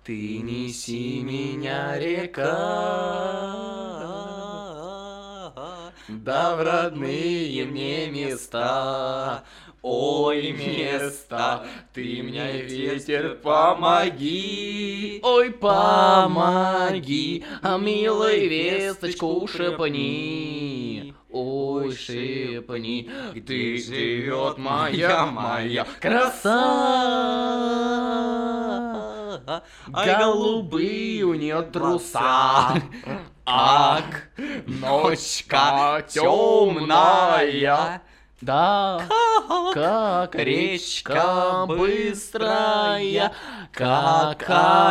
Ты неси меня, река, да в родные мне места. Ой, места, ты мне, ветер, помоги. Ой, помоги, а милой весточку шепни. Ой, шепни, где живет моя краса. Голубые у нее труса. Ак, ночка темная. Да, как речка быстрая, как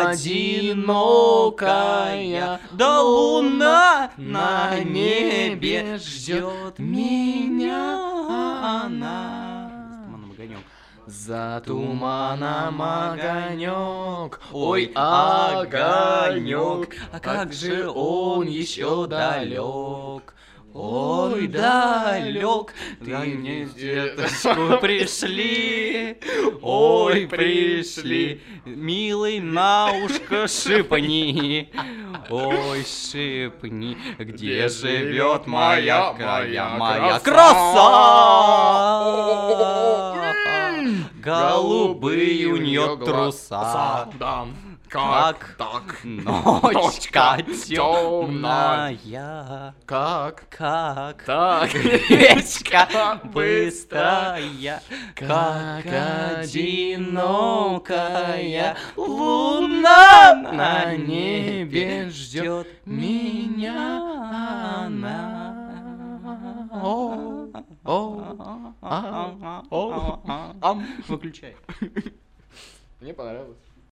одинокая, да луна на небе ждет меня она. За туманом огонек, ой, огонек, а как же он еще далек. Ой, далек, ты мне деточку пришли, ой, пришли, милый, на ушко шипни, ой, шипни, где живет моя краса. Голубые у нее труса. Как так ночка темная, как так речка быстрая, как одинокая луна на небе ждет меня она. Выключай. Мне понравилось.